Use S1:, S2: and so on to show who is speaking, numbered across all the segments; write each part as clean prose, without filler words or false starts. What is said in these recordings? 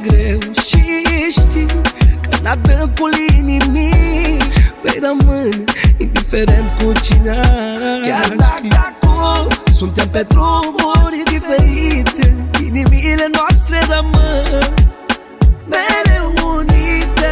S1: greu și știi că în adâncul inimii vei rămâne indiferent cu cine ai. Chiar dacă acum suntem pe drumuri diferite, inimile noastre rămân mereu unite.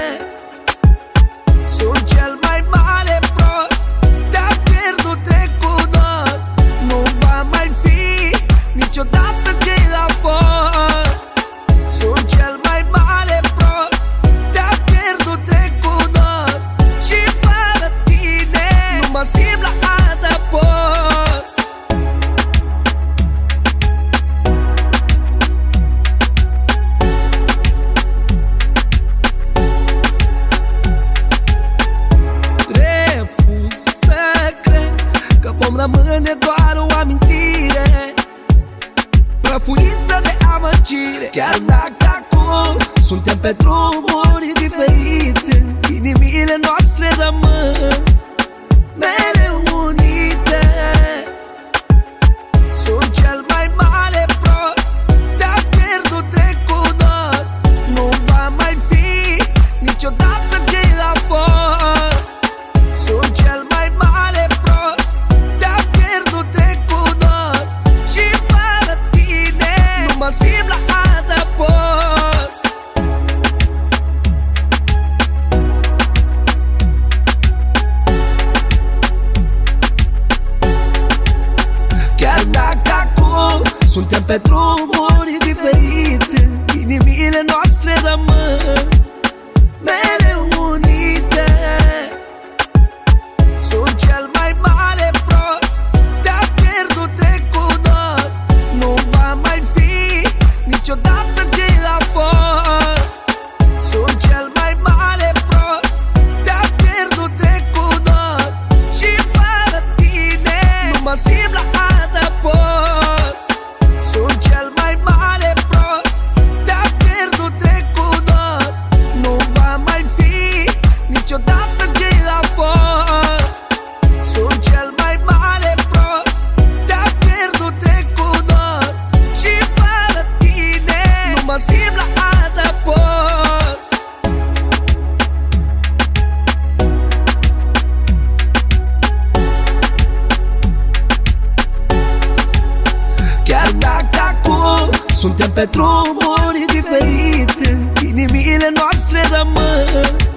S1: Sunt cel mai mare prost, te-a pierdut, te cunosc. Nu va mai fi niciodată ce a fost. Sunt cel mai mare prost, te-a pierdut, te cunosc. Și fără tine nu mă simt la adăpost. Refuz să cred că vom rămâne doar o amintire prăfuită de amăgire. Chiar dacă acum suntem pe drumuri diferite, inimile noastre rămân mereu unite. Sunt cel mai mare prost, te-a pierdut, te cunosc. Nu va mai fi niciodată ce a fost. Sunt cel mai mare prost, te-a pierdut, te cunosc. Și fără tine nu mă simt la adăpost. Chiar dacă acum suntem pe drumuri diferite, inimile noastre rămân mereu unite. Sunt cel mai mare prost, te-a pierdut, te cunosc. Nu va mai fi niciodată ce a fost. Sunt cel mai mare prost, te-a pierdut, te cunosc. Și fără tine nu mă simt la adăpost. Sunt cel mai mare prost, te-a pierdut, te cunosc. Nu va mai fi niciodată ce a fost. Sunt cel mai mare prost, te-a pierdut, te cunosc. Și fără tine nu mă simt la adăpost. Chiar dacă acum suntem pe drumuri diferite, inimile noastre rămân